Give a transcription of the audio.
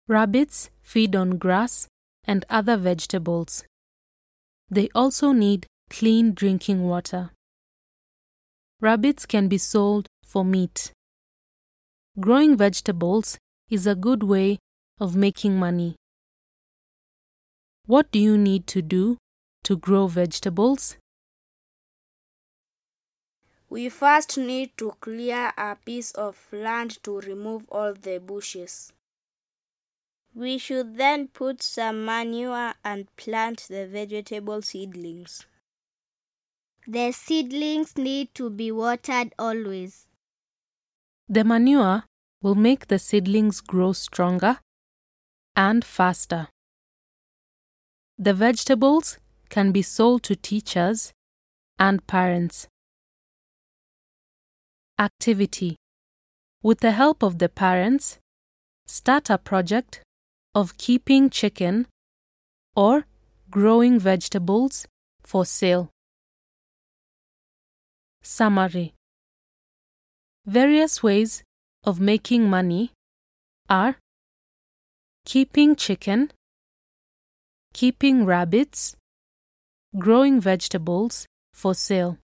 Rabbits feed on grass and other vegetables. They also need clean drinking water. Rabbits can be sold for meat. Growing vegetables is a good way of making money. What do you need to do to grow vegetables? We first need to clear a piece of land to remove all the bushes. We should then put some manure and plant the vegetable seedlings. The seedlings need to be watered always. The manure will make the seedlings grow stronger and faster. The vegetables can be sold to teachers and parents. Activity. With the help of the parents, start a project of keeping chicken or growing vegetables for sale. Summary. Various ways of making money are keeping chicken, keeping rabbits, growing vegetables for sale.